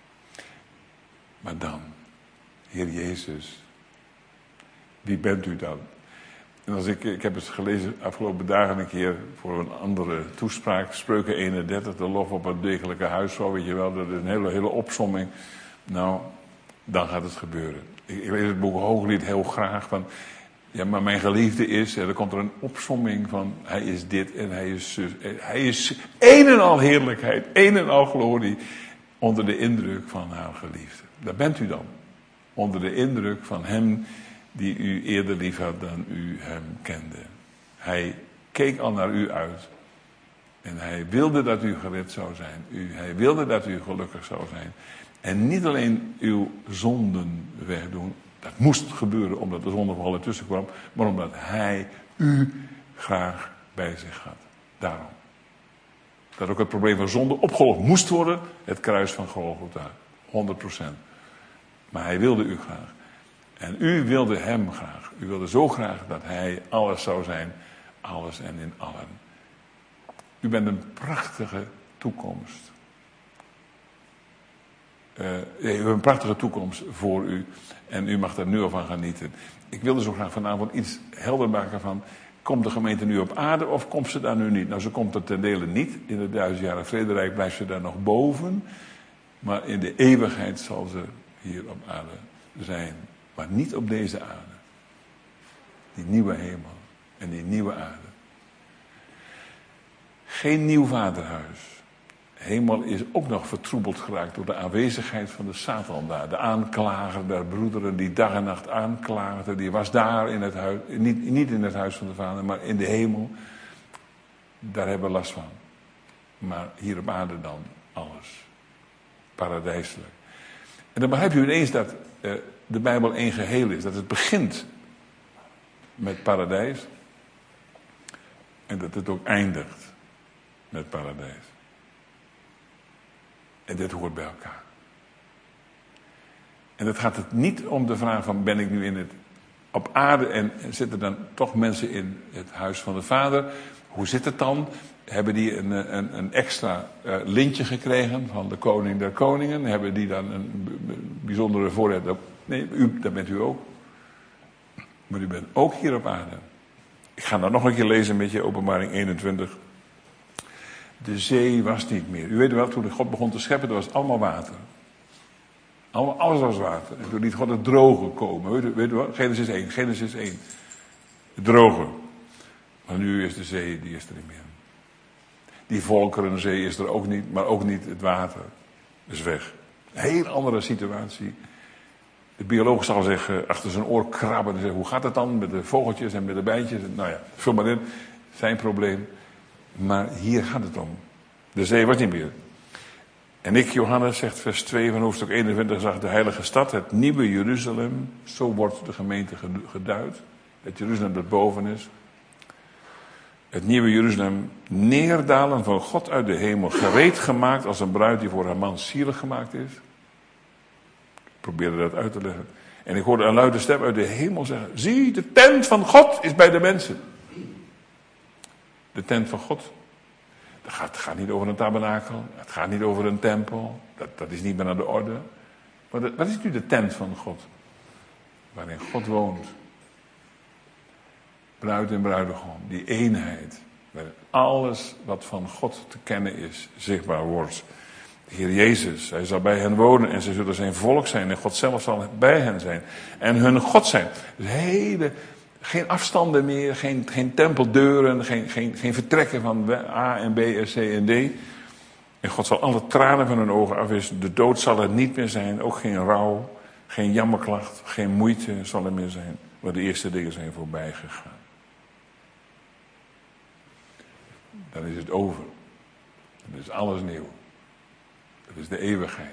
Maar dan, Heer Jezus, wie bent u dan? En als ik, ik heb het gelezen afgelopen dagen een keer voor een andere toespraak, Spreuken eenendertig, de lof op een degelijke huisvrouw, weet je wel, dat is een hele, hele opsomming. Nou, dan gaat het gebeuren. Ik, ik lees het boek Hooglied heel graag van, ja, maar mijn geliefde is, en dan komt er een opsomming van, hij is dit en hij is zus. Hij is een en al heerlijkheid, een en al glorie, onder de indruk van haar geliefde. Daar bent u dan. Onder de indruk van hem die u eerder lief had dan u hem kende. Hij keek al naar u uit. En hij wilde dat u gered zou zijn. U, hij wilde dat u gelukkig zou zijn. En niet alleen uw zonden wegdoen. Dat moest gebeuren omdat de zondeval ertussen kwam. Maar omdat hij u graag bij zich had. Daarom. Dat ook het probleem van zonde opgelost moest worden. Het kruis van Golgotha. honderd procent. Maar hij wilde u graag. En u wilde hem graag. U wilde zo graag dat hij alles zou zijn. Alles en in allen. U bent een prachtige toekomst. Uh, u hebt een prachtige toekomst voor u. En u mag daar nu al van genieten. Ik wilde zo graag vanavond iets helder maken van, komt de gemeente nu op aarde of komt ze daar nu niet? Nou, ze komt er ten dele niet. In het duizendjarige vrederijk blijft ze daar nog boven. Maar in de eeuwigheid zal ze hier op aarde zijn. Maar niet op deze aarde. Die nieuwe hemel en die nieuwe aarde. Geen nieuw vaderhuis. Hemel is ook nog vertroebeld geraakt door de aanwezigheid van de Satan daar. De aanklager der broederen die dag en nacht aanklaagde. Die was daar in het huis, niet, niet in het huis van de Vader, maar in de hemel. Daar hebben we last van. Maar hier op aarde dan alles. Paradijselijk. En dan begrijp je ineens dat uh, de Bijbel één geheel is. Dat het begint met paradijs. En dat het ook eindigt met paradijs. En dit hoort bij elkaar. En het gaat het niet om de vraag van, ben ik nu in het, op aarde en zitten dan toch mensen in het huis van de Vader? Hoe zit het dan? Hebben die een, een, een extra uh, lintje gekregen van de koning der koningen? Hebben die dan een b- bijzondere voorrecht? Nee, u, dat bent u ook. Maar u bent ook hier op aarde. Ik ga nou nog een keer lezen met je Openbaring eenentwintig. De zee was niet meer. U weet wel, toen God begon te scheppen, dat was allemaal water. Allemaal, alles was water. En toen liet God het droge komen. Weet u, weet u wel? Genesis één, Genesis één. Het droge. Maar nu is de zee, die is er niet meer. Die volkerenzee is er ook niet, maar ook niet het water. Is weg. Een heel andere situatie. De bioloog zal zeggen, achter zijn oor krabben en zeggen, hoe gaat het dan met de vogeltjes en met de bijtjes? Nou ja, vul maar in. Zijn probleem. Maar hier gaat het om. De zee was niet meer. En ik, Johannes, zegt vers twee van hoofdstuk eenentwintig, zag de heilige stad, het nieuwe Jeruzalem. Zo wordt de gemeente geduid. Het Jeruzalem dat boven is. Het nieuwe Jeruzalem neerdalen van God uit de hemel. Gereed gemaakt als een bruid die voor haar man sierlijk gemaakt is. Ik probeerde dat uit te leggen. En ik hoorde een luide stem uit de hemel zeggen, zie, de tent van God is bij de mensen. De tent van God. Het gaat, het gaat niet over een tabernakel. Het gaat niet over een tempel. Dat, dat is niet meer aan de orde. Maar de, wat is nu de tent van God? Waarin God woont. Bruid en bruidegom. Die eenheid. Waarin alles wat van God te kennen is, zichtbaar wordt. De Heer Jezus, hij zal bij hen wonen en ze zullen zijn volk zijn. En God zelf zal bij hen zijn. En hun God zijn. Dus hele... Geen afstanden meer, geen, geen tempeldeuren, geen, geen, geen vertrekken van A en B en C en D. En God zal alle tranen van hun ogen afwissen. De dood zal er niet meer zijn, ook geen rouw, geen jammerklacht, geen moeite zal er meer zijn. Maar de eerste dingen zijn voorbij gegaan. Dan is het over. Dan is alles nieuw. Dat is de eeuwigheid.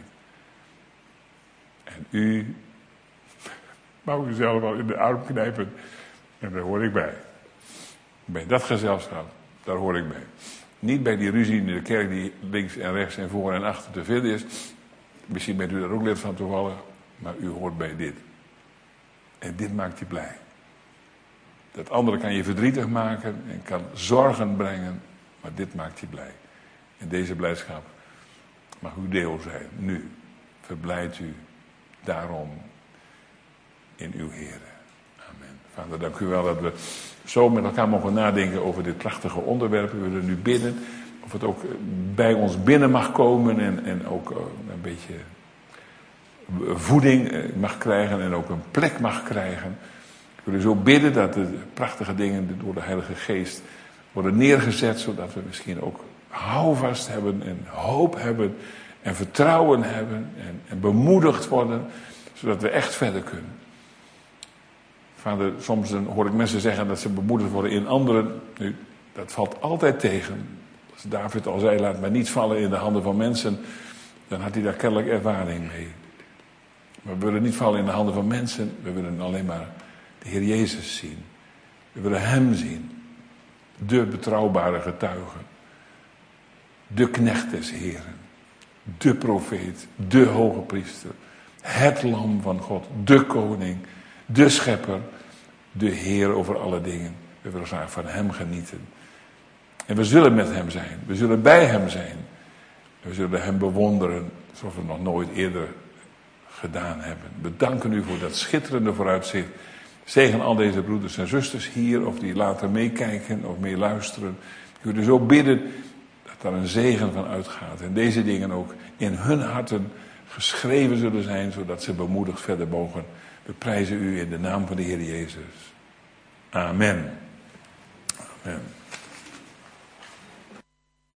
En u mag u zelf al in de arm knijpen. En daar hoor ik bij. Bij dat gezelschap, daar hoor ik bij. Niet bij die ruzie in de kerk die links en rechts en voor en achter te vinden is. Misschien bent u daar ook lid van toevallig. Maar u hoort bij dit. En dit maakt je blij. Dat andere kan je verdrietig maken en kan zorgen brengen. Maar dit maakt je blij. En deze blijdschap mag uw deel zijn. Nu verblijdt u daarom in uw Heere. Amen. Vader, dank u wel dat we zo met elkaar mogen nadenken over dit prachtige onderwerp. We willen nu bidden of het ook bij ons binnen mag komen en, en ook een beetje voeding mag krijgen en ook een plek mag krijgen. We willen zo bidden dat de prachtige dingen door de Heilige Geest worden neergezet, zodat we misschien ook houvast hebben en hoop hebben en vertrouwen hebben en, en bemoedigd worden, zodat we echt verder kunnen. Vader, soms dan hoor ik mensen zeggen dat ze bemoedigd worden in anderen. Nu, dat valt altijd tegen. Als David al zei, laat mij niet vallen in de handen van mensen, dan had hij daar kennelijk ervaring mee. Maar we willen niet vallen in de handen van mensen, we willen alleen maar de Heer Jezus zien. We willen Hem zien. De betrouwbare getuige. De knecht des Heren. De profeet. De hoge priester. Het lam van God. De koning. De schepper. De Heer over alle dingen. We willen graag van Hem genieten. En we zullen met Hem zijn. We zullen bij Hem zijn. We zullen Hem bewonderen zoals we nog nooit eerder gedaan hebben. We danken u voor dat schitterende vooruitzicht. Zegen al deze broeders en zusters hier, of die later meekijken of meeluisteren. Ik wil zo bidden dat daar een zegen van uitgaat. En deze dingen ook in hun harten geschreven zullen zijn, zodat ze bemoedigd verder mogen. We prijzen u in de naam van de Heer Jezus. Amen. Amen.